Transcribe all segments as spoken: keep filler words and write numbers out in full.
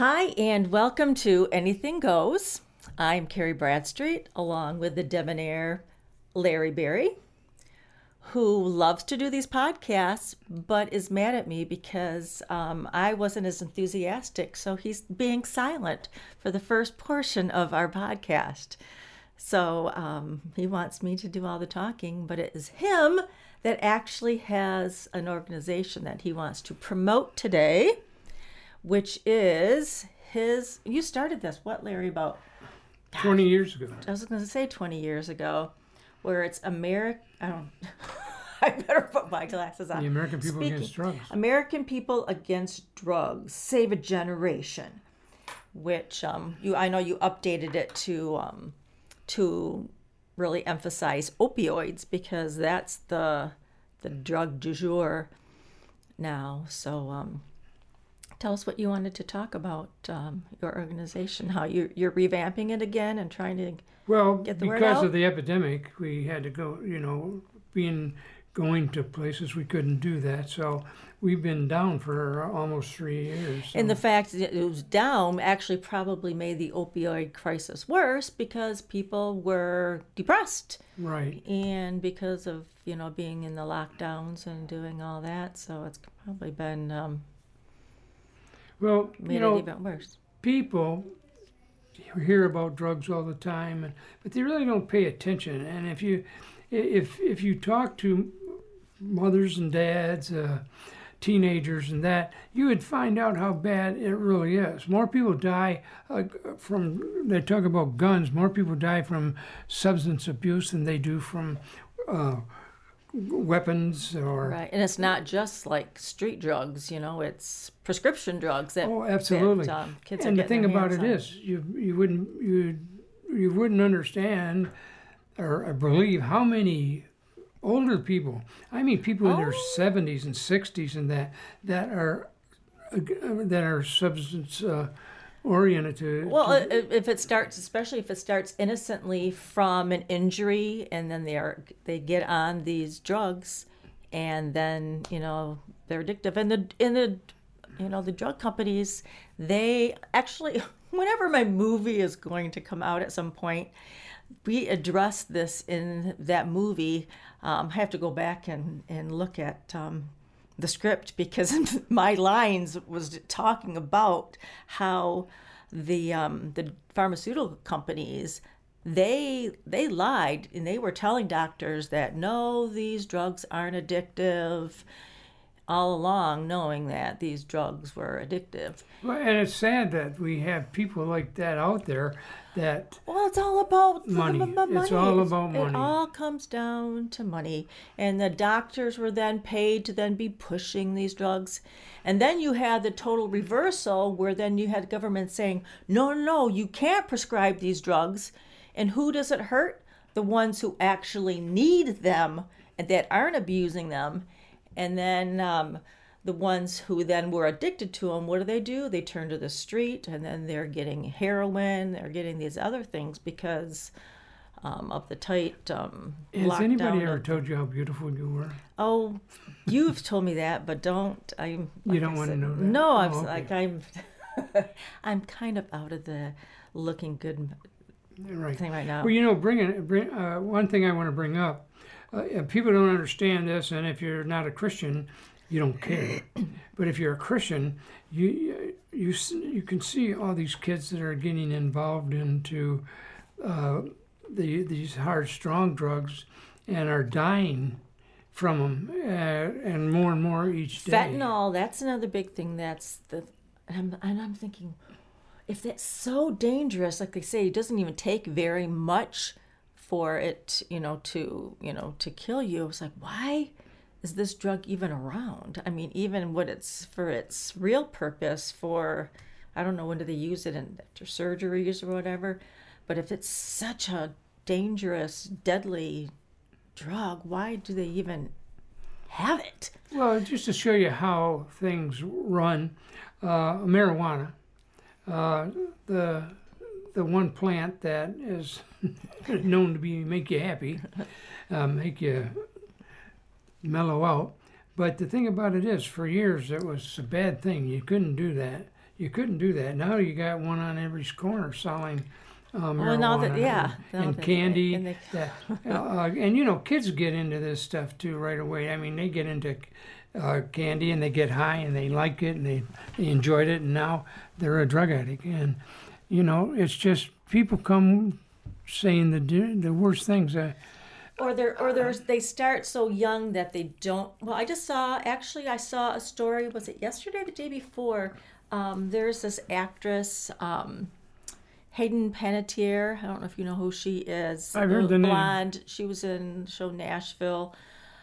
Hi, and welcome to Anything Goes. I'm Carrie Bradstreet, along with the debonair Larry Berry, who loves to do these podcasts, but is mad at me because um, I wasn't as enthusiastic, so he's being silent for the first portion of our podcast. So um, he wants me to do all the talking, but it is him that actually has an organization that he wants to promote today, which is his, you started this, what, Larry, about? Gosh, twenty years ago. I was going to say twenty years ago, where it's American, I don't, I better put my glasses on. The American People Speaking, Against Drugs. American People Against Drugs, Save a Generation, which um, you, I know you updated it to, um, to really emphasize opioids because that's the, the drug du jour now. So, um, tell us what you wanted to talk about, um, your organization, how you're, you're revamping it again and trying to well, get the word because out? of the epidemic, we had to go, you know, being going to places we couldn't do that. So we've been down for almost three years. So. And the fact that it was down actually probably made the opioid crisis worse because people were depressed. Right. And because of, you know, being in the lockdowns and doing all that. So it's probably been... Um, Well, made you know, it even worse. People hear about drugs all the time, and, but they really don't pay attention. And if you, if if you talk to mothers and dads, uh, teenagers, and that, you would find out how bad it really is. More people die uh, from. They talk about guns. More people die from substance abuse than they do from. Uh, weapons or right, and it's not just like street drugs, you know, it's prescription drugs that oh absolutely that, um, kids and are the thing about it on. is you you wouldn't you you wouldn't understand or, or believe how many older people, I mean people in oh. their seventies and sixties and that that are uh, that are substance uh, oriented to well to, if it starts, especially if it starts innocently from an injury and then they are they get on these drugs and then, you know, they're addictive, and the in the you know the drug companies, they actually, whenever my movie is going to come out at some point, we address this in that movie. um, I have to go back and and look at um, the script because my lines was talking about how the um, the pharmaceutical companies, they they lied and they were telling doctors that no, these drugs aren't addictive, all along knowing that these drugs were addictive. well, and it's sad that we have people like that out there that Well, it's all about money. The, the, the It's money. all about money. It all comes down to money. And the doctors were then paid to then be pushing these drugs. And then you had the total reversal where then you had government saying, no, no, no, you can't prescribe these drugs. And who does it hurt? The ones who actually need them and that aren't abusing them. And then um, the ones who then were addicted to them, what do they do? They turn to the street, and then they're getting heroin, they're getting these other things because um, of the tight um, has lockdown. anybody ever of, told you how beautiful you were? oh, you've told me that, but don't. I'm. You like don't I want to said, know that? No, Oh, I'm okay. like I'm. I'm kind of out of the looking good Right. thing right now. Well, you know, bring it, bring, uh, one thing I want to bring up. Uh, people don't understand this, and if you're not a Christian, you don't care. But if you're a Christian, you you you can see all these kids that are getting involved into uh, the these hard, strong drugs, and are dying from them, uh, and more and more each day. Fentanyl, that's another big thing. That's the, and I'm, and I'm thinking, if that's so dangerous, like they say, it doesn't even take very much for it, you know, to, you know, to kill you. I was like, why is this drug even around? I mean, even what it's for its real purpose for, I don't know, when do they use it in after surgeries or whatever, but if it's such a dangerous, deadly drug, why do they even have it? Well, just to show you how things run, uh, marijuana, uh, the the one plant that is known to be make you happy, uh, make you mellow out. But the thing about it is, for years it was a bad thing. You couldn't do that. you couldn't do that. Now you got one on every corner selling uh, marijuana Well, now that yeah, and, now and that- candy. and they- that, uh, and you know, kids get into this stuff too right away. I mean, they get into uh, candy and they get high and they like it and they, they enjoyed it, and now they're a drug addict. And you know, it's just people come saying the the worst things. Uh, Or they're or they're they start so young that they don't. Well, I just saw actually I saw a story. Was it yesterday or the day before? Um, there's this actress, um, Hayden Panettiere. I don't know if you know who she is. I've heard the name. Blonde. She was in the show Nashville,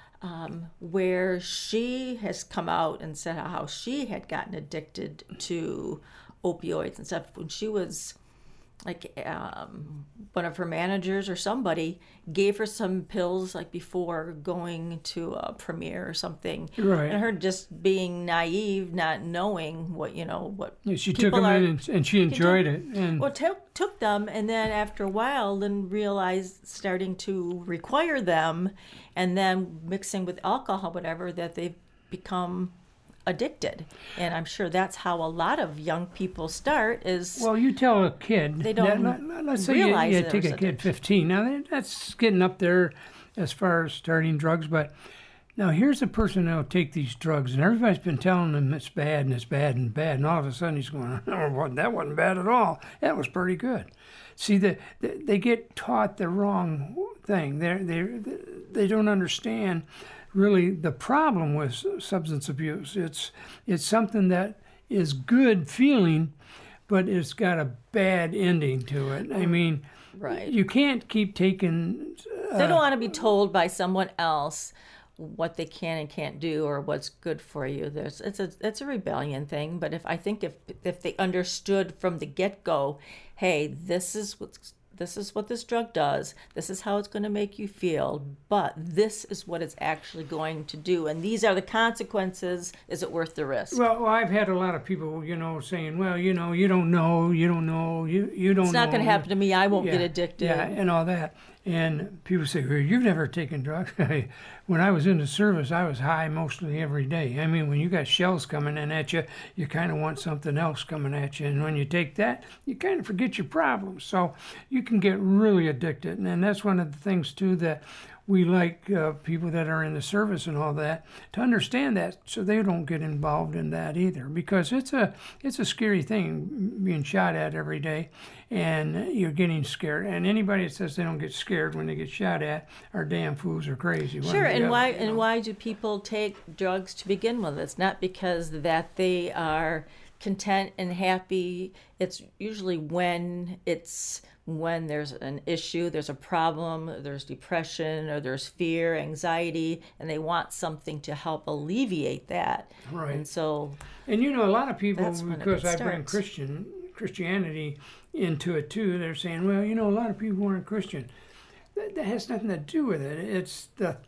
um, where she has come out and said how she had gotten addicted to opioids and stuff when she was like um, one of her managers or somebody gave her some pills like before going to a premiere or something. Right. And her just being naive, not knowing what, you know, what Yeah, she took people them are- in and, and she enjoyed it. And well, took took them, and then after a while, then realized starting to require them, and then mixing with alcohol, whatever, that they've become addicted. And I'm sure that's how a lot of young people start. Is well, you tell a kid. They don't that- let, let's say you, realize you there's take a kid addiction. fifteen. Now that- that's getting up there as far as starting drugs, but now here's a person that'll take these drugs, and everybody's been telling him it's bad and it's bad and bad, and all of a sudden he's going, "Oh, well, that wasn't bad at all. That was pretty good." See, the, the, they get taught the wrong thing. They they they don't understand really the problem with substance abuse. It's it's something that is good feeling, but it's got a bad ending to it. I mean, Right. you can't keep taking. they don't want to be told by someone else what they can and can't do or what's good for you. There's it's a it's a rebellion thing. But if I think if if they understood from the get go, hey, this is what's this is what this drug does. This is how it's going to make you feel. But this is what it's actually going to do, and these are the consequences. Is it worth the risk? Well, well, I've had a lot of people, you know, saying, "Well, you know, you don't know, you don't know, you you don't." It's not know. going to happen to me. I won't Yeah, get addicted. Yeah, and all that. And people say, well, you've never taken drugs. When I was in the service, I was high mostly every day. I mean, when you got shells coming in at you, you kind of want something else coming at you. And when you take that, you kind of forget your problems. So you can get really addicted. And, and that's one of the things, too, that we like uh, people that are in the service and all that to understand that, so they don't get involved in that either, because it's a it's a scary thing being shot at every day, and you're getting scared. And anybody that says they don't get scared when they get shot at are damn fools or crazy. one or Sure, the and other, why you and know. why do people take drugs to begin with? It's not because that they are content and happy. It's usually when it's when there's an issue, there's a problem, there's depression, or there's fear, anxiety, and they want something to help alleviate that. Right. And so, And you know, a lot of people, That's when it because I bring starts. Christian Christianity into it too, they're saying, well, you know, a lot of people aren't Christian. That, that has nothing to do with it. It's the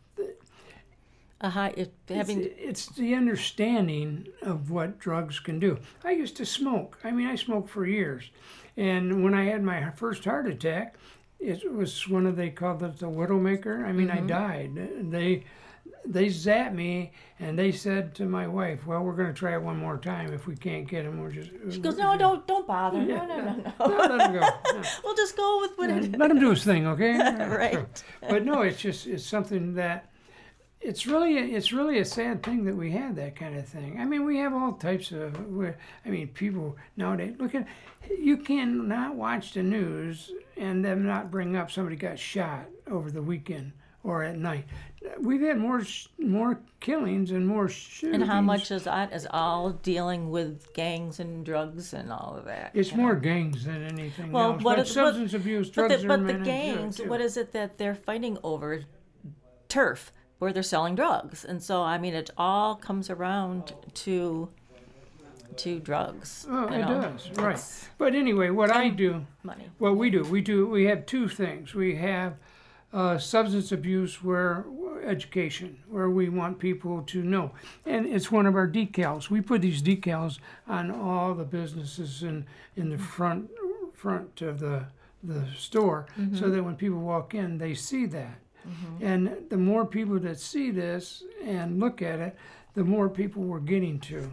a high, it, having It's, it's the understanding of what drugs can do. I used to smoke. I mean, I smoked for years. And when I had my first heart attack, it was one of, they called it the Widowmaker. I mean, Mm-hmm. I died. They they zapped me, and they said to my wife, well, we're going to try it one more time. If we can't get him, we'll just... she goes, no, don't don't bother, no, no, no, no. No, let him go. No. We'll just go with what it Let him do his thing, okay? Right. But no, it's just, it's something that, it's really, a, it's really a sad thing that we have that kind of thing. I mean, we have all types of, we're- I mean, people nowadays, look at, you cannot watch the news and them not bring up somebody got shot over the weekend or at night. We've had more, sh- more killings and more shootings. And how much is that is all dealing with gangs and drugs and all of that? It's you more know? gangs than anything Well, else. what But is- substance abuse, But drugs the, are but the meant to do it, gangs, too. what is it that they're fighting over? Turf, where they're selling drugs. And so, I mean, it all comes around to to drugs. Oh, you it know? does, right. It's But anyway, what I do, money. what we do, we do, we have two things. We have uh, substance abuse where education, where we want people to know, and it's one of our decals. We put these decals on all the businesses in in the front front of the the store, so that when people walk in, they see that. And the more people that see this and look at it, the more people we're getting to.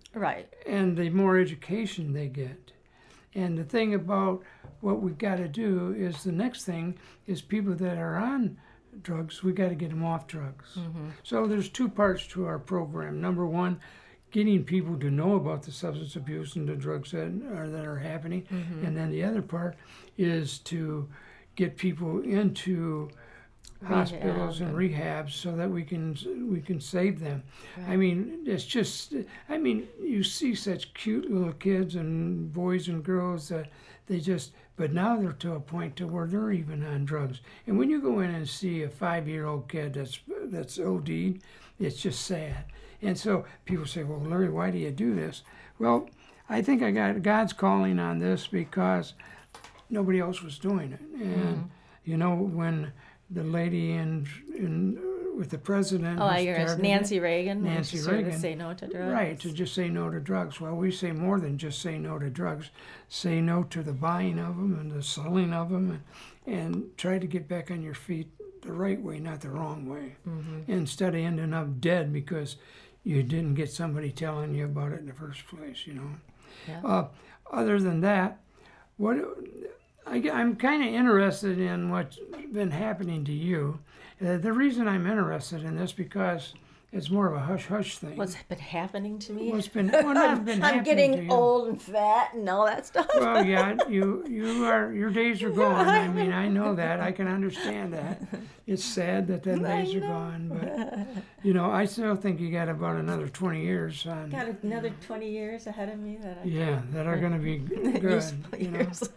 Right. and the more education they get. And the thing about what we got to do is the next thing is people that are on drugs, we got to get them off drugs. Mm-hmm. So there's two parts to our program. Number one, getting people to know about the substance abuse and the drugs that are that are happening, Mm-hmm. and then the other part is to get people into hospitals and rehabs so that we can we can save them. Right. I mean, it's just I mean, you see such cute little kids and boys and girls that they just but now they're to a point to where they're even on drugs. And when you go in and see a five-year-old kid that's that's O D'd, it's just sad. And so people say, "Well, Larry, why do you do this?" Well, I think I got God's calling on this because nobody else was doing it. And Mm-hmm. you know, when the lady in in with the president, Oh, who I hear it's started Nancy it, Reagan. when Nancy she started to Reagan, say no to drugs. right, to just say no to drugs. Well, we say more than just say no to drugs. Say no to the buying of them and the selling of them, and, and try to get back on your feet the right way, not the wrong way. Mm-hmm. Instead of ending up dead because you didn't get somebody telling you about it in the first place, you know. Yeah. Uh, other than that, what I, I'm kind of interested in what's been happening to you. Uh, the reason I'm interested in this because it's more of a hush hush thing. What's been happening to me? What's been well, not been I'm happening to getting you. old and fat and all that stuff. Well, yeah, you you are your days are gone. I mean, I know that. I can understand that. It's sad that the days are gone, but you know, I still think you got about another twenty years on. Got another twenty years ahead of me that I Yeah, that are going to be good. useful You know? years.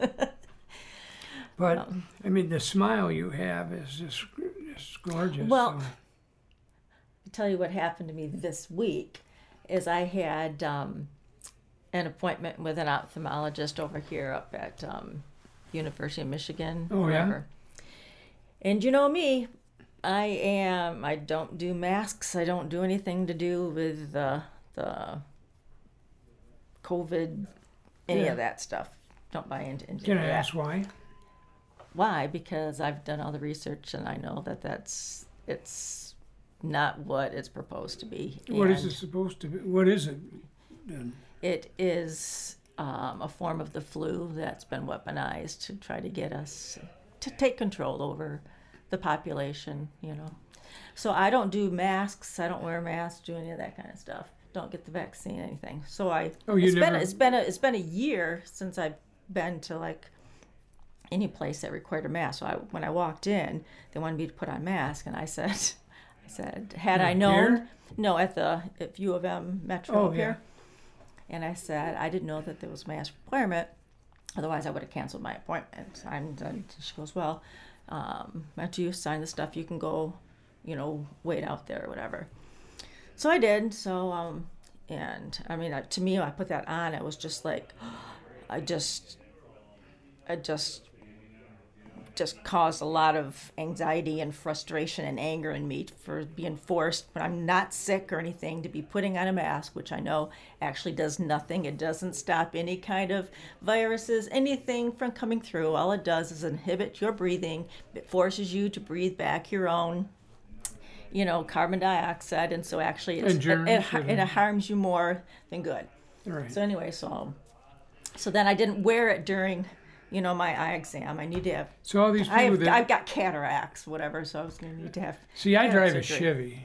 But Um, I mean, the smile you have is just just gorgeous. Well, so. I'll tell you what happened to me this week is I had um, an appointment with an ophthalmologist over here up at um, University of Michigan. Oh, yeah? wherever. And you know me, I am, I don't do masks. I don't do anything to do with uh, the COVID, any Yeah. of that stuff. Don't buy into any Can of I that. ask why? Why? Because I've done all the research and I know that that's it's not what it's proposed to be. What is And it supposed to be? What is it then? It is um, a form of the flu that's been weaponized to try to get us to take control over the population. You know, so I don't do masks. I don't wear masks. Do any of that kind of stuff. Don't get the vaccine, anything. So I. Oh, you it's never- been it's been a it's been a year since I've been to like any place that required a mask. So I, when I walked in, they wanted me to put on a mask, and I said, I said, had I known, Here? no, at the at U of M Metro Oh, up yeah. here, and I said I didn't know that there was a mask requirement. Otherwise, I would have canceled my appointment. And, and she goes, well, um, after you sign the stuff, you can go, you know, wait out there or whatever. So I did. So um, and I mean, I, to me, I put that on. It was just like, I just, I just. just caused a lot of anxiety and frustration and anger in me for being forced, when I'm not sick or anything, to be putting on a mask, which I know actually does nothing. It doesn't stop any kind of viruses, anything from coming through. All it does is inhibit your breathing. It forces you to breathe back your own, you know, carbon dioxide, and so actually it's, And germs it, it, and- it harms you more than good. All right. So anyway, so so then I didn't wear it during, you know, my eye exam. I need to have. So all these I people have, that I've got cataracts, whatever. So I was going to need to have. see, I drive a surgery. Chevy.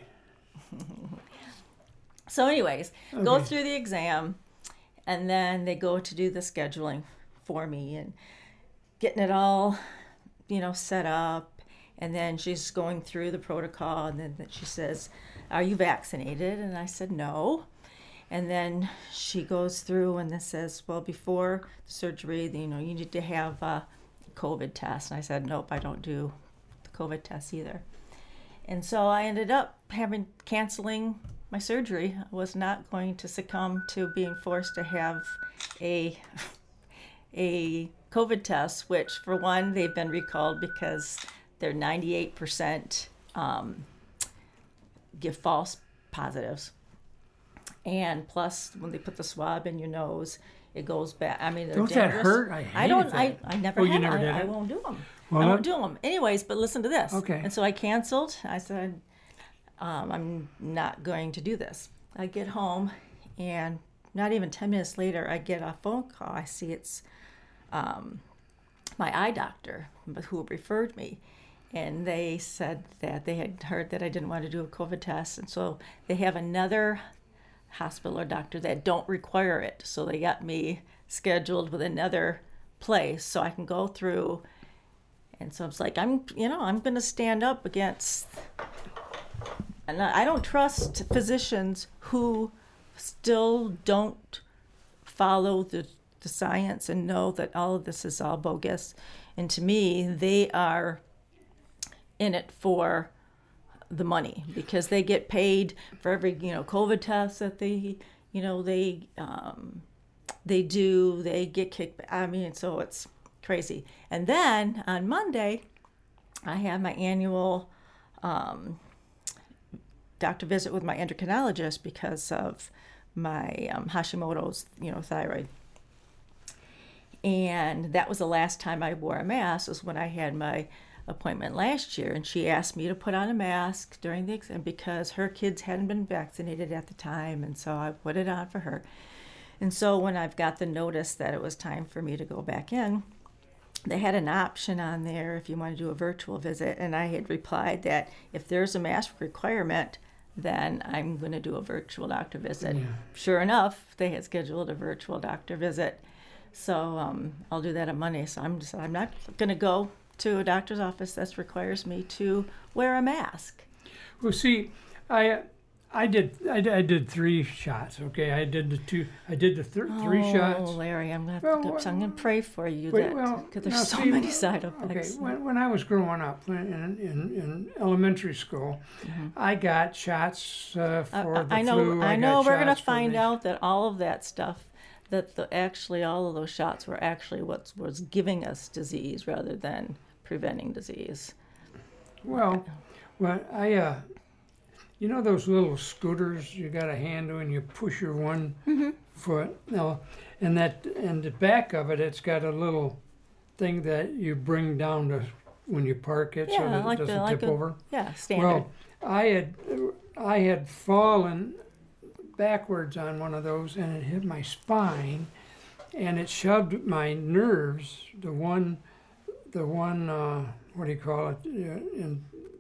So, anyways, go Okay. through the exam, and then they go to do the scheduling for me and getting it all, you know, set up. And then she's going through the protocol, and then she says, "Are you vaccinated?" And I said, "No." And then she goes through and then says, well, before the surgery, you know, you need to have a COVID test. And I said, nope, I don't do the COVID test either. And so I ended up having canceling my surgery. I was not going to succumb to being forced to have a a COVID test, which for one, they've been recalled because they're ninety-eight percent um, give false positives. And plus, when they put the swab in your nose, it goes back. I mean, they're Don't that dangerous. hurt? I hated don't. I, that. I never. Oh, you had, never I, did I it? won't do them. Well, I that- won't do them. Anyways, but listen to this. Okay. And so I canceled. I said, um, I'm not going to do this. I get home, and not even ten minutes later, I get a phone call. I see it's um, my eye doctor who referred me. And they said that they had heard that I didn't want to do a COVID test. And so they have another hospital or doctor that don't require it. So they got me scheduled with another place so I can go through. And so it's like, I'm, you know, I'm going to stand up against, and I don't trust physicians who still don't follow the, the science and know that all of this is all bogus. And to me, they are in it for the money because they get paid for every, you know, COVID test that they, you know, they, um, they do, they get kicked. I mean, so it's crazy. And then on Monday, I have my annual um, doctor visit with my endocrinologist because of my um, Hashimoto's, you know, thyroid. And that was the last time I wore a mask, was when I had my appointment last year. And she asked me to put on a mask during the exam because her kids hadn't been vaccinated at the time. And so I put it on for her. And so when I've got the notice that it was time for me to go back in, they had an option on there if you want to do a virtual visit. And I had replied that if there's a mask requirement, then I'm going to do a virtual doctor visit. Yeah. Sure enough, they had scheduled a virtual doctor visit. So um, I'll do that on Monday. So I'm just, I'm not going to go to a doctor's office that requires me to wear a mask. Well, see, I I did I, I did three shots. Okay, I did the two. I did the th- oh, three shots. Oh, Larry, I'm gonna well, well, I'm gonna pray for you wait, that well, because there's now, so see, many side effects. Okay, when, when I was growing up in in, in elementary school, mm-hmm. I got shots uh, for uh, the I know, flu. I, I know. We're gonna find the, out that all of that stuff, that the actually all of those shots were actually what was giving us disease rather than preventing disease. Well, well, I, uh, you know those little scooters you got a handle and you push your one mm-hmm. foot, no, and that and the back of it, it's got a little thing that you bring down to when you park it, yeah, so that like it doesn't the, like tip a, over. Yeah, standard. Well, I had I had fallen backwards on one of those, and it hit my spine, and it shoved my nerves, the one. The one, uh, what do you call it? In,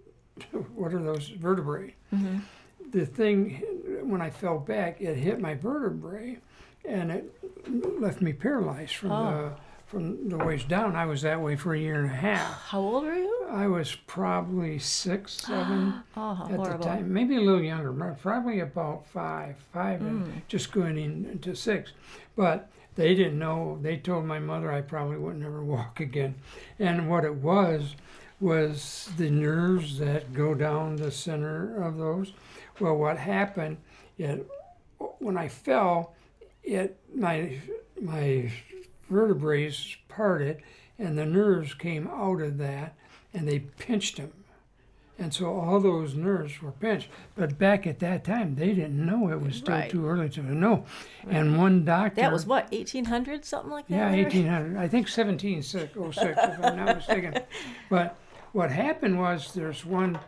what are those vertebrae? Mm-hmm. The thing, when I fell back, it hit my vertebrae, and it left me paralyzed from oh. the from the waist down. I was that way for a year and a half. How old were you? I was probably six, seven oh, at horrible. the time, maybe a little younger, probably about five, five, mm. and just going into six, but. They didn't know. They told my mother I probably would never walk again. And what it was, was the nerves that go down the center of those. Well, what happened, it, when I fell, it my my vertebrae parted, and the nerves came out of that, and they pinched them. And so all those nerves were pinched. But back at that time, they didn't know. It was still right. too early to know. Right. And one doctor... That was what, eighteen hundred, something like that? Yeah, eighteen hundred. I think seventeen oh six, if I'm not mistaken. But what happened was there's one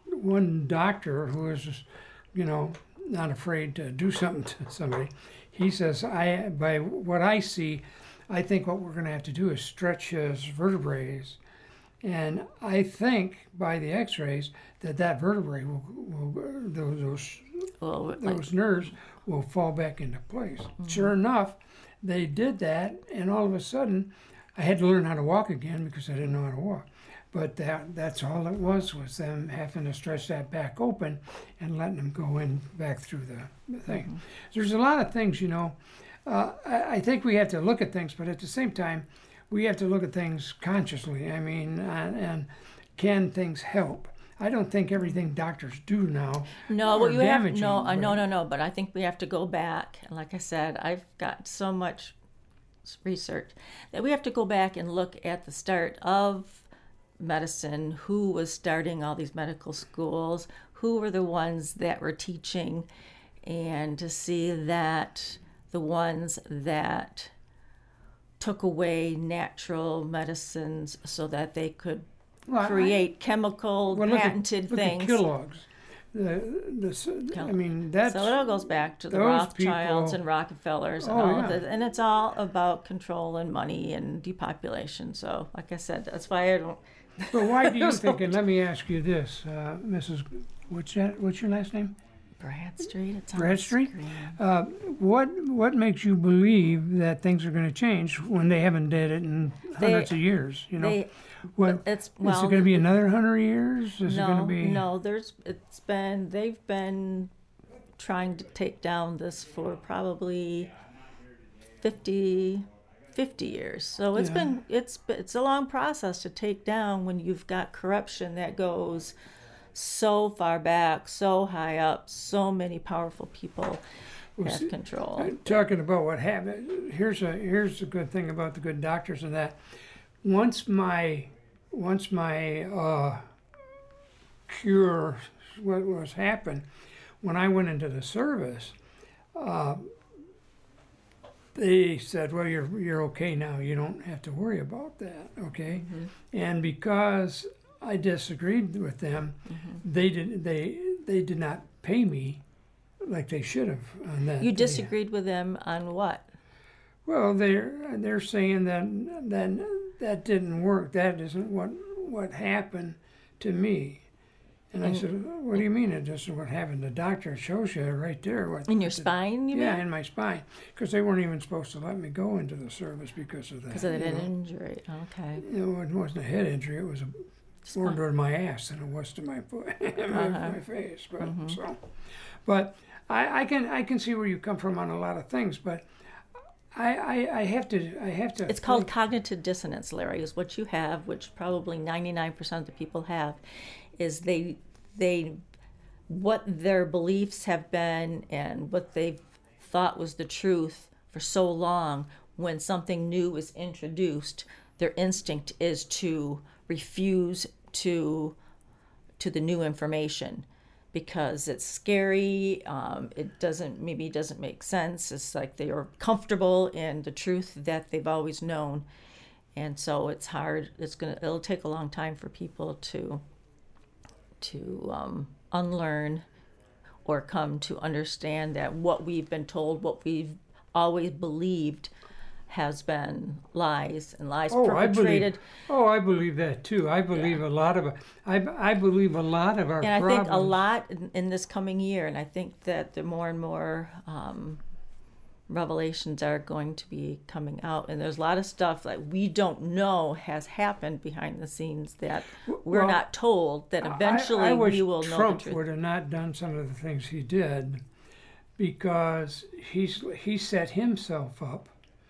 one doctor who is, you know, not afraid to do something to somebody. He says, I by what I see, I think what we're going to have to do is stretch his vertebrae. And I think by the X-rays that that vertebrae will, will those those, well, those like, nerves will fall back into place. Mm-hmm. Sure enough, they did that, and all of a sudden, I had to learn how to walk again because I didn't know how to walk. But that that's all it was was them having to stretch that back open and letting them go in back through the, the thing. Mm-hmm. There's a lot of things, you know. Uh, I, I think we have to look at things, but at the same time. We have to look at things consciously. I mean, and, and can things help? I don't think everything doctors do now. No, what you have no, uh, no, no, no. But I think we have to go back. And like I said, I've got so much research that we have to go back and look at the start of medicine. Who was starting all these medical schools? Who were the ones that were teaching? And to see that the ones that took away natural medicines so that they could well, create I, chemical well, patented look at, things. Look at Kellogg's. the, the I mean, that's... So it all goes back to the those Rothschilds people- and Rockefellers and Oh, all yeah. that. And it's all about control and money and depopulation. So, like I said, that's why I don't... But why do you think, and let me ask you this, uh, Missus What's that? What's your last name? Bradstreet, it's on the Bradstreet? screen. Uh, what what makes you believe that things are going to change when they haven't did it in They- hundreds of years? You know, They, what it's, is well... it going to be another hundred years? Is no, it going to be? no, there's, it's been, they've been trying to take down this for probably fifty, fifty years. So it's Yeah. been, it's, it's a long process to take down when you've got corruption that goes so far back, so high up, so many powerful people Well, have see, control. Uh, Talking about what happened, here's a here's a good thing about the good doctors and that. Once my once my uh, cure, what was happened, when I went into the service, uh, they said, "Well, you're you're okay now. You don't have to worry about that." Okay, Mm-hmm. and because I disagreed with them, Mm-hmm. they did they they did not pay me like they should have on that. You They- disagreed with them on what? Well, they're they're saying that that that didn't work. That isn't what what happened to me. And I And- said, "What do you mean it isn't what happened?" The doctor shows you right there. What, In your what the- spine, you Yeah, mean? in my spine, because they weren't even supposed to let me go into the service because of that. Because of you that know. injury. Okay. You know, it wasn't a head injury. It was a more Spine. to my ass than it was to my foot, my, Uh-huh. my face. But Mhm. so, but I, I can I can see where you come from on a lot of things, but I I, I have to I have to. It's called think- cognitive dissonance, Larry, is what you have, which probably ninety-nine percent of the people have, is they, they, what their beliefs have been and what they've thought was the truth for so long, when something new is introduced, their instinct is to refuse to, to the new information. Because it's scary, um, it doesn't maybe it doesn't make sense. It's like they are comfortable in the truth that they've always known, and so it's hard. It's gonna it'll take a long time for people to to um, unlearn or come to understand that what we've been told, what we've always believed, has been lies and lies Oh, I perpetrated. believe. Oh, I believe that too. I believe a lot of. I I believe a lot of our And I problems. think a lot in, in this coming year, and I think that the more and more um, revelations are going to be coming out, and there's a lot of stuff that we don't know has happened behind the scenes that we're Well, not told. That I- eventually I, wish we will know Trump the truth. would have not done some of the things he did, because he's he set himself up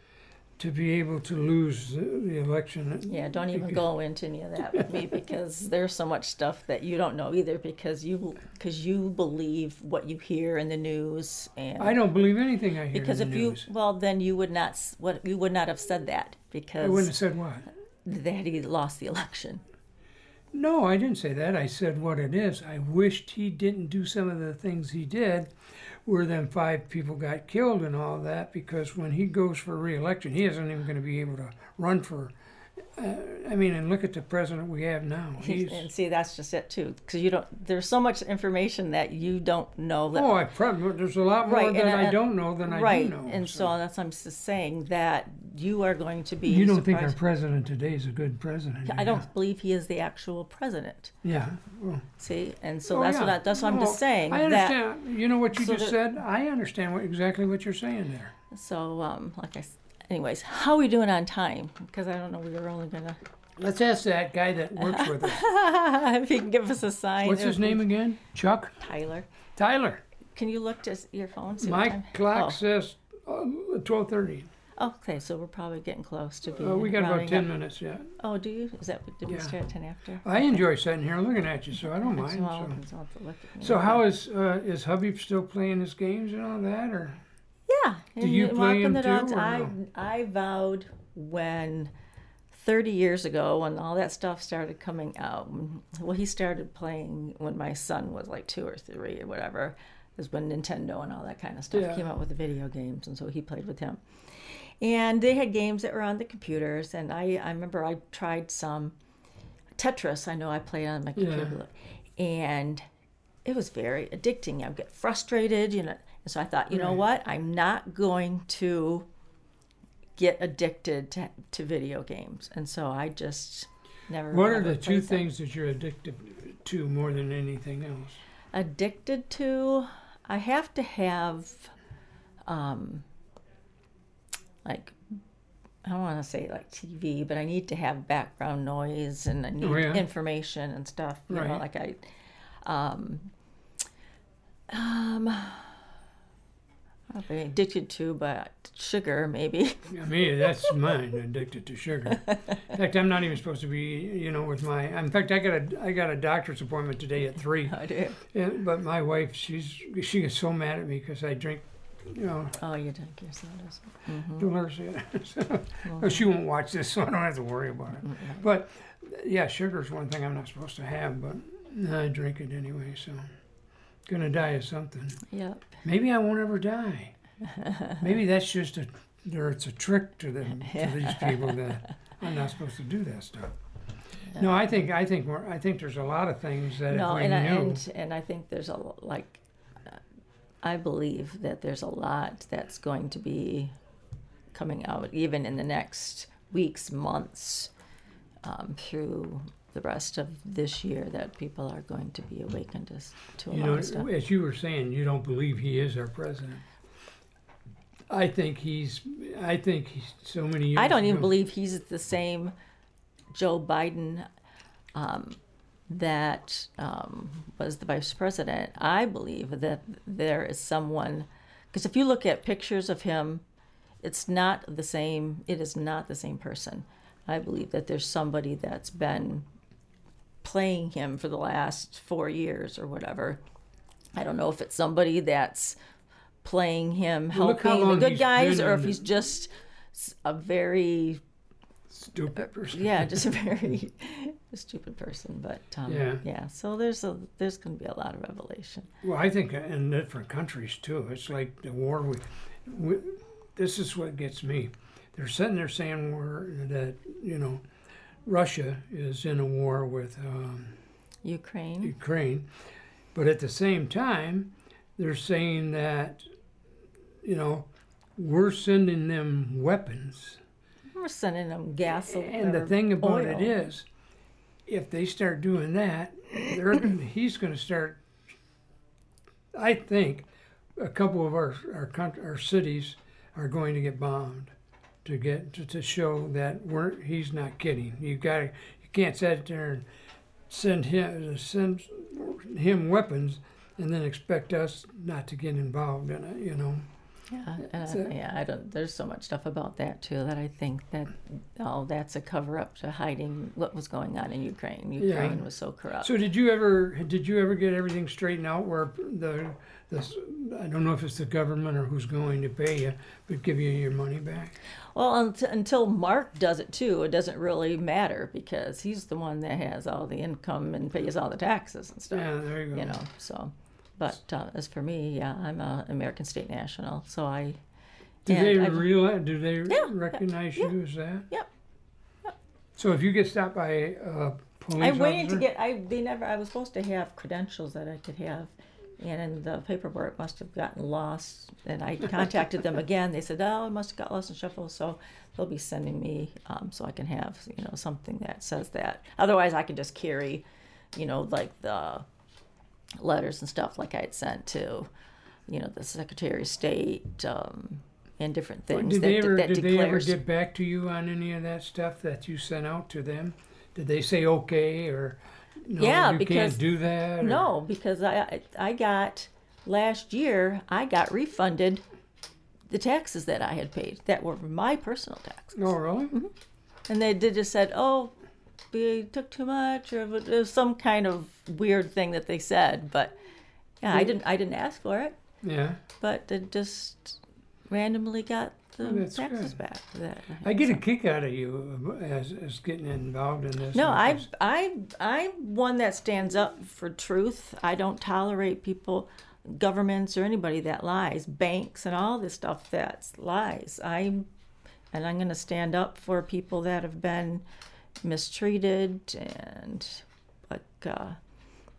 to be able to lose the, the election. Yeah, don't even go into any of that with me, because there's so much stuff that you don't know either, because you because you believe what you hear in the news, and I don't believe anything I hear because in if the you news. well then you would not s- what you would not have said that, I because wouldn't have said what. that he lost the election. No, I didn't say that. I said what it is. I wished he didn't do some of the things he did, where them five people got killed and all that, because when he goes for re-election, he isn't even going to be able to run for. Uh, I mean, and look at the president we have now. He's, And see, that's just it too, because you don't. There's so much information that you don't know. That, oh, I prob- there's a lot more Right, that and- I and- don't know than I right, do know. and so. that's I'm just saying that you are going to be. you don't think our surprised. president today is a good president? I don't believe he is the actual president. Yeah. Well, See, and so oh, that's yeah. what I, that's what I'm Well, just saying. I that understand. You know what you so just that- said? I understand what, exactly what you're saying there. So, um, like I, s- anyways, how are we doing on time? Because I don't know. We were only gonna. Let's ask that guy that works with us. If he can give us a sign. What's if his we- name again? Chuck? Tyler. Tyler. Can you look to s- your phone? See what My time? clock Oh. says uh, twelve thirty. Oh, okay, so we're probably getting close to being. Uh, we got about rounding ten up. minutes yet. Oh, do you? Is that did we Yeah. start at ten after? I enjoy sitting here looking at you, so I don't mind. Well, So, so I'll have to look at me. so how is uh, is hubby still playing his games and all that, or? Yeah. Do and you and play walking him the too, dogs. or I no? I vowed when thirty years ago, when all that stuff started coming out. Well, he started playing when my son was like two or three or whatever. Is when Nintendo and all that kind of stuff Yeah. came out with the video games, and so he played with him. And they had games that were on the computers, and I, I remember I tried some Tetris. I know I played on my Yeah. computer, and it was very addicting. I get frustrated, you know. And so I thought, you know Right. what? I'm not going to get addicted to, to video games. And so I just never. What are never the two played them. things that you're addicted to more than anything else? Addicted to? I have to have, um, like, I don't want to say like T V, but I need to have background noise and I need Oh, yeah? information and stuff. You know, Right. like I, um, um, I'm very addicted to, but sugar maybe. I mean, that's mine. Addicted to sugar. In fact, I'm not even supposed to be, you know, with my. In fact, I got a I got a doctor's appointment today at three. I do. And, but my wife, she's she gets so mad at me because I drink, you know, Oh, you drink your sodas. Mm-hmm. don't let her say that. So, oh, she won't watch this, so I don't have to worry about it. But yeah, sugar's one thing I'm not supposed to have, but I drink it anyway. So, gonna die of something. Yep. Maybe I won't ever die. Maybe that's just a, or it's a trick to them, to these people that I'm not supposed to do that stuff. No, I think I think we're, I think there's a lot of things that No, if we and I, knew. and and I think there's a l- like, uh, I believe that there's a lot that's going to be coming out even in the next weeks, months, um, through the rest of this year that people are going to be awakened to, s- to a You lot know, of stuff. as you were saying, you don't believe he is our president. I think he's. I think he's so many years. I don't even ago- believe he's the same Joe Biden um, that um, was the vice president. I believe that there is someone, because if you look at pictures of him, it's not the same. It is not the same person. I believe that there's somebody that's been playing him for the last four years or whatever. I don't know if it's somebody that's playing him, Well, look how helping the long good he's guys, been or in if he's the- just s- a very Stupid person. yeah, just a very stupid person. But um, Yeah. yeah, so there's a there's going to be a lot of revelation. Well, I think in different countries too. It's like the war with. with this is what gets me. They're sitting there saying we're, that you know, Russia is in a war with um, Ukraine. Ukraine, but at the same time, they're saying that, you know, we're sending them weapons. We're sending them gas. And the or thing about it oil. is, if they start doing that, they're gonna, he's going to start. I think a couple of our our, country, our cities are going to get bombed to get to, to show that we're he's not kidding. You got you can't sit there and send him send him weapons and then expect us not to get involved in it. You know. Yeah, and So- I, yeah. I don't. There's so much stuff about that too that I think that oh, that's a cover up to hiding what was going on in Ukraine. Yeah. Ukraine was so corrupt. So did you ever did you ever get everything straightened out where the the I don't know if it's the government or who's going to pay you, but give you your money back? Well, unt- until Mark does it too, it doesn't really matter because he's the one that has all the income and pays all the taxes and stuff. Yeah, there you go. You know, so. But uh, as for me, yeah, I'm an American state national, so I. Do and they I've- realize? Do they Yeah, recognize yeah, you as that? Yep. So if you get stopped by a police I'm waiting officer, to get. I they never. I was supposed to have credentials that I could have, and in the paperwork must have gotten lost. And I contacted them again. They said, "Oh, it must have got lost in shuffle." So they'll be sending me um, so I can have you know something that says that. Otherwise, I can just carry, you know, like the letters and stuff like I had sent to, you know, the Secretary of State um, and different things did that they ever that did they ever declares. get back to you on any of that stuff that you sent out to them? Did they say okay or no? Yeah, you because- can't do that. or- No, because I I I got last year I got refunded the taxes that I had paid that were my personal taxes, Oh, really? and they did just said, oh, we took too much, or it was some kind of weird thing that they said, but yeah, I didn't I didn't ask for it, Yeah. but it just randomly got the Oh, that's taxes good. back. That I get a kick out of you as, as getting involved in this. No, I because- I I'm one that stands up for truth. I don't tolerate people, governments or anybody that lies, banks and all this stuff that's lies. I'm and I'm going to stand up for people that have been mistreated and but uh,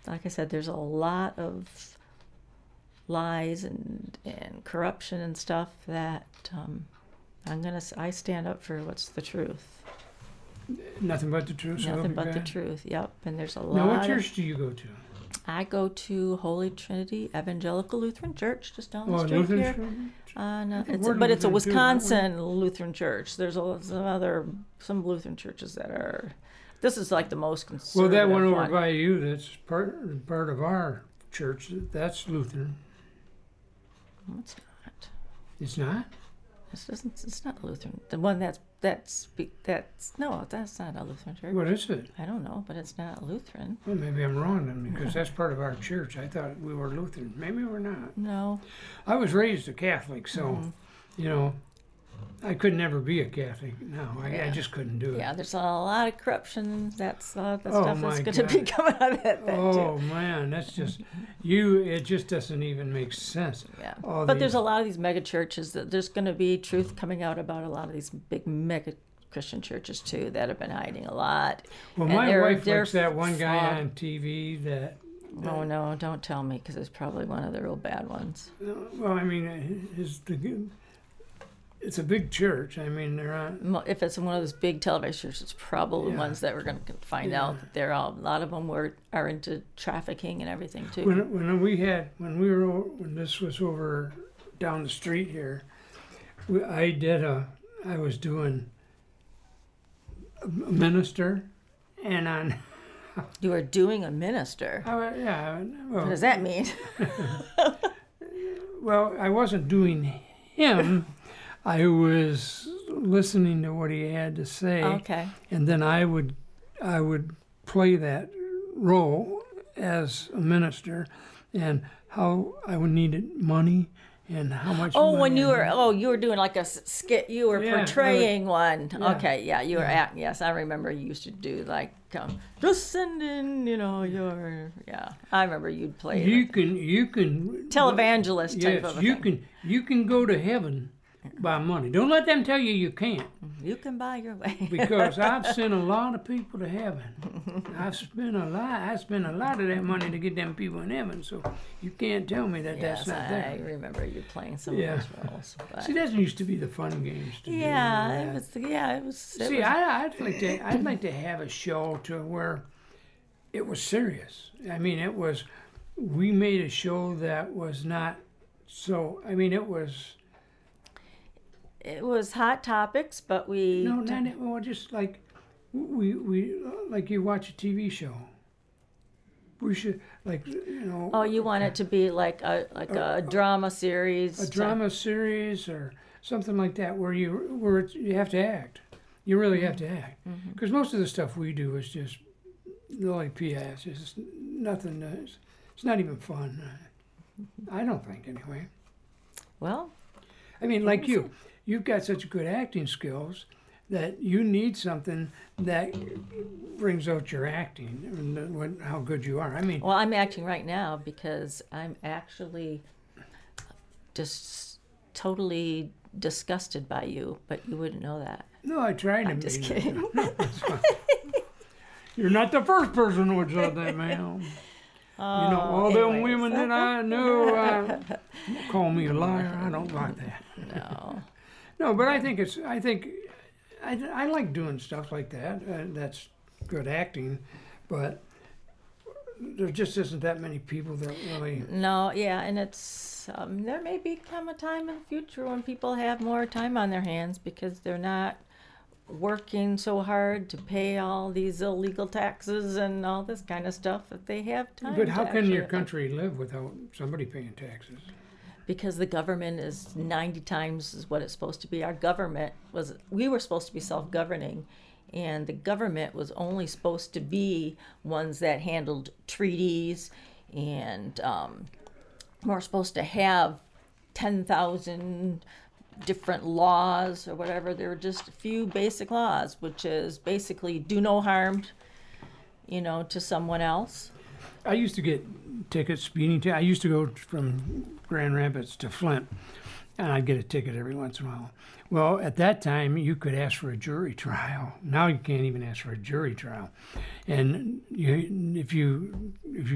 like I said, there's a lot of lies and and corruption and stuff that um, I'm gonna. s- I stand up for what's the truth. Nothing but the truth. so help Nothing you but the God? truth. Yep. And there's a lot. Now, what of- church do you go to? I go to Holy Trinity Evangelical Lutheran Church just down the Oh, street Lutheran here. church? Uh, no, think it's, we're but it's a Lutheran too, aren't we? Wisconsin Lutheran church. There's a, some other some Lutheran churches that are. This is like the most Well, conservative that one over one. by you, that's part part of our church. That's Lutheran. No, it's not. It's not. This isn't. It's not Lutheran. The one that's that's be- that's no, that's not a Lutheran church. What is it? I don't know, but it's not Lutheran. Well, maybe I'm wrong then, because that's part of our church. I thought we were Lutheran. Maybe we're not. No. I was raised a Catholic, so Mhm. you know, I could never be a Catholic. No, I, I Yeah. just couldn't do it. Yeah, there's a lot of corruption. That's a lot of the Oh, stuff that's my going to be God. coming out of that. that Oh too. man, that's just you. It just doesn't even make sense. Yeah. All But there's these- a lot of these mega churches that there's going to be truth coming out about a lot of these big mega Christian churches too that have been hiding a lot. Well, and my they're- wife they're likes that one guy fraud. on T V that. Oh no, don't tell me because it's probably one of the real bad ones. Well, I mean, his the. It's a big church. I mean, they're on. Mo- If it's one of those big television churches, it's probably Yeah. ones that we're going to find Yeah. out that they're all. A lot of them were are into trafficking and everything too. When when we had when we were o- when this was over down the street here, we, I did a I was doing a minister, and on You were doing a minister. I, wa- yeah well What does that mean? well I wasn't doing him. I was listening to what he had to say, Okay. and then I would I would play that role as a minister, and how I would needed money and how much. Oh, money when you I were needed. oh you were doing like a s- skit, you were Yeah, I portraying one. yeah, Okay, yeah, you were yeah. acting. Yes, I remember you used to do like um, just send in, you know, your yeah. I remember you'd play You the can you can televangelist type yes of a you thing. can you can go to heaven by money. Don't let them tell you you can't, You can buy your way. because I've sent a lot of people to heaven. I've spent a lot. I spent a lot of that money to get them people in heaven. So you can't tell me that Yes, that's not I there. remember you playing some Yeah. of those roles. But See, that used to be the fun games to do. yeah, and it all was. Yeah, it was. that. It See, was I, I'd like to. I'd like to have a show to where it was serious. I mean, it was. We made a show that was not so. I mean, it was. it was hot topics, but we. No, not it- well, just like we we like you watch a T V show. We should like you know. Oh, you want it to be like a like a drama series. a to- drama series or something like that where you where it's, you have to act. You really have to act Mm-hmm. because most of the stuff we do is just like P S. It's nothing. uh, It's, it's not even fun. I don't think anyway. Well, I mean, like you, you've got such good acting skills that you need something that brings out your acting and what, how good you are. I mean, well, I'm acting right now because I'm actually just totally disgusted by you, but you wouldn't know that. no, I tried to I'm just be- kidding. You're not the first person who would say that, man. You know, all them Oh, anyways. women that I know uh, call me a liar. I don't like that. No. No, but I think it's. I think I, I like doing stuff like that. Uh, that's good acting, but there just isn't that many people that really. No, yeah, and it's um, there may become a time in the future when people have more time on their hands because they're not working so hard to pay all these illegal taxes and all this kind of stuff that they have time. But to how can actually- your country live without somebody paying taxes? Because the government is ninety times is what it's supposed to be. Our government was we were supposed to be self-governing, and the government was only supposed to be ones that handled treaties, and um, we're supposed to have ten thousand different laws or whatever. There were just a few basic laws, which is basically do no harm, you know, to someone else. I used to get tickets, speeding tickets. I used to go from Grand Rapids to Flint, and I'd get a ticket every once in a while. Well, at that time, you could ask for a jury trial. Now you can't even ask for a jury trial. And you, if you if you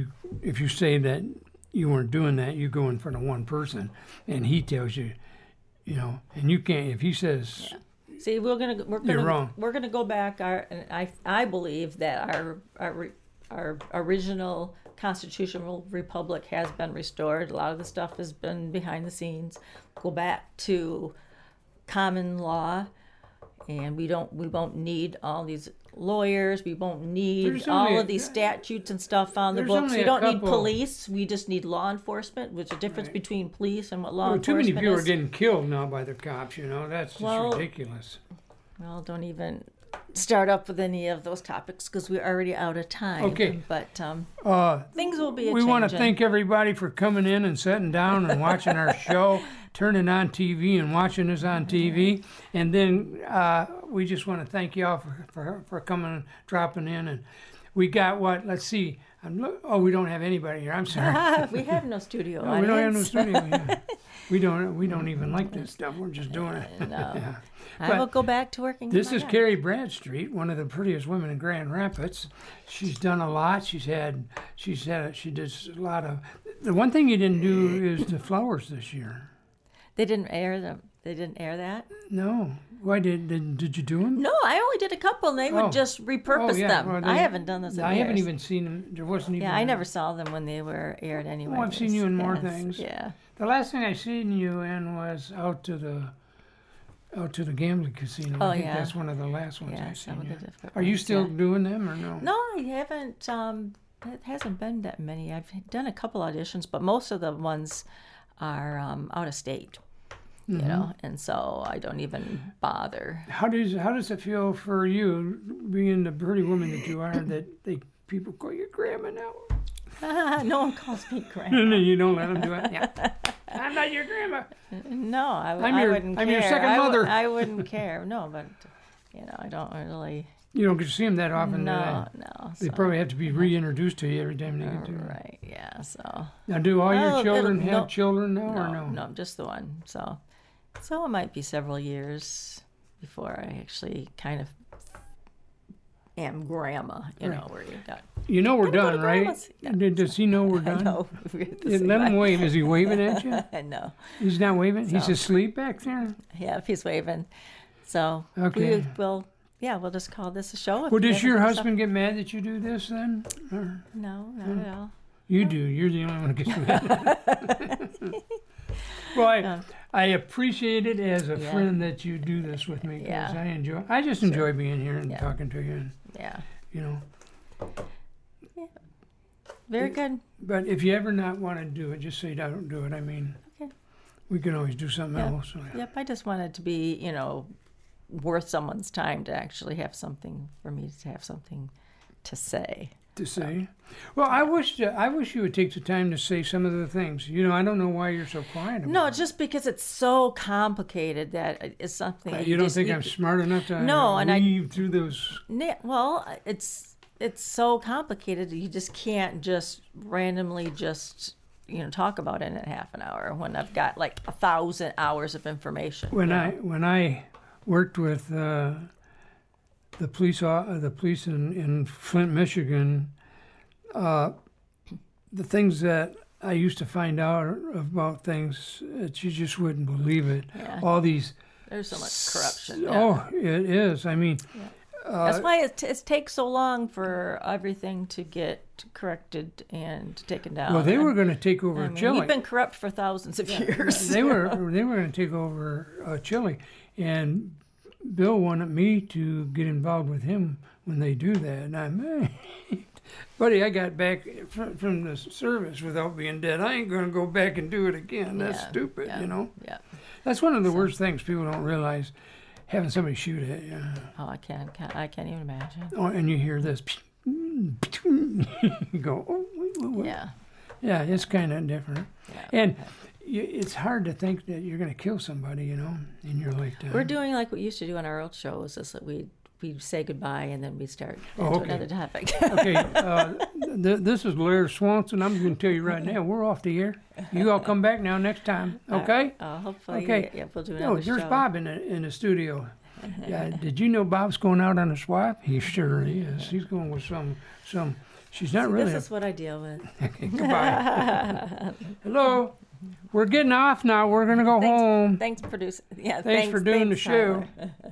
if you say that you weren't doing that, you go in front of one person, and he tells you, you know, and you can't. If he says, Yeah. See, we're gonna we're You're gonna wrong. we're gonna go back. Our and I I believe that our our our original constitutional republic has been restored. A lot of the stuff has been behind the scenes. Go back to common law, and we don't we won't need all these lawyers. We won't need There's all only a- of these statutes and stuff on the There's books. only We a don't need couple- police. We just need law enforcement. Which the difference Right. between police and what law well, too many enforcement people is. are getting killed now by the cops. You know, that's just Well, ridiculous. Well, don't even start up with any of those topics because we're already out of time. Okay. But um, Uh, things will be a we want to changin'. thank everybody for coming in and sitting down and watching our show, turning on T V and watching us on T V. And then uh, we just want to thank y'all for, for, for coming and dropping in. And we got what? Let's see. I'm look, oh, we don't have anybody here. I'm sorry. we have no studio No, we don't have no audience. studio. Yeah. We don't. We don't even like this stuff. We're just doing it. No. Yeah. I But will go back to working. This my is job. Carrie Bradstreet, one of the prettiest women in Grand Rapids. She's done a lot. She's had. She's had. She does a lot of. The one thing you didn't do is the flowers this year. They didn't air them. They didn't air that. No. Why did did, did you do them? No, I only did a couple, and they Oh. would just repurpose Oh, yeah. them. Well, I they- haven't done this. In I haven't years. even seen them. There wasn't even. Yeah, I never saw them when they were aired anyway. Oh, I've seen you in more things. Yeah. The last thing I seen you in was out to the. Out to the gambling casino. Oh, I think yeah. that's one of the last ones Yeah, I've some seen of you. the different Are you ones, still yeah. doing them or no? No, I haven't. Um, it hasn't been that many. I've done a couple auditions, but most of the ones are um, out of state. You Mm-hmm. know, and so I don't even bother. How does how does it feel for you, being the pretty woman that you are, that they people call you grandma now? No one calls me And grandma. then you don't let them do it. Yeah, I'm not your grandma. No, I, w- I'm I your- wouldn't I'm care. your second I w- mother. I wouldn't care. No, but you know, I don't really. You don't get to see them that often. No, do no. they? They so- probably have to be reintroduced to you every time they get to. Right. Yeah. So. Now, do all your Oh, children it'll- have no. children now, or No, no? no, just the one. So, so it might be several years before I actually kind of am grandma. You know, where you got. You know we're Gotta go done, to right? grandma's. Yeah. Did- Does he know we're I done? know. we're at the Yeah, same let him time. wave. Is he waving at you? I know. He's not waving. He's So. asleep back there. Yeah, if he's waving. So Okay. we will. Yeah, we'll just call this a show. if Well, you does guys your have stuff- husband get mad that you do this then? Or No, not at all. you do. You're the only one who gets mad. Well, I, Yeah. I appreciate it as a Yeah. friend that you do this with me, because Yeah. I enjoy. I just enjoy being here and Yeah. talking to you, and Yeah, you know. very good. But if you ever not want to do it, just say don't do it. I mean, Okay. we can always do something Yeah. else. So, yeah. Yep, I just wanted to be, you know, worth someone's time to actually have something for me to have something to say. To say, well, I wish that, I wish you would take the time to say some of the things. You know, I don't know why you're so quiet about No, it. just because it's so complicated that it's something. Uh, that you don't just- think you- I'm smart enough to No, and I- weave through those? Ne- Well, it's it's so complicated. You just can't just randomly just you know talk about it in half an hour when I've got like a thousand hours of information. When you I know? when I worked with uh, the police uh, the police in, in Flint, Michigan, uh, the things that I used to find out about things that you just wouldn't believe it. Yeah. All these. There's so much corruption. yeah. Oh, it is. I mean, uh, That's why it, t- it takes so long for everything to get corrected and taken down. well, they And, were going to take over I mean, Chile. we've been corrupt for thousands of years. they were they were going to take over uh, Chile, and Bill wanted me to get involved with him when they do that. And I'm, buddy, I got back from, from the service without being dead. I ain't going to go back and do it again. That's Yeah, stupid, yeah, you know. Yeah. That's one of the worst things people don't realize. Having somebody shoot at you, Oh, I can't, can't. I can't even imagine. oh, and you hear this, you go, oh, wait, wait, wait. Yeah. Yeah, it's kind of different. Yeah. And you, it's hard to think that you're going to kill somebody, you know, in your lifetime. We're doing like what we used to do on our old shows, is that we we say goodbye and then we start Oh, into okay. another topic. Okay, uh, th- this is Blair Swanson. I'm going to tell you right now, we're off the air. You all come back now next time, okay? Uh, hopefully, Okay. yeah, we'll do another No, there's show. Bob in the, in the studio. Yeah, did you know Bob's going out on a swap? He sure is. He's going with some some She's not See, really. this is what I deal with. Okay, goodbye. Hello. We're getting off now. We're gonna go Thanks- home. Thanks, producer. Yeah, Thanks for doing the thanks, show. Tyler.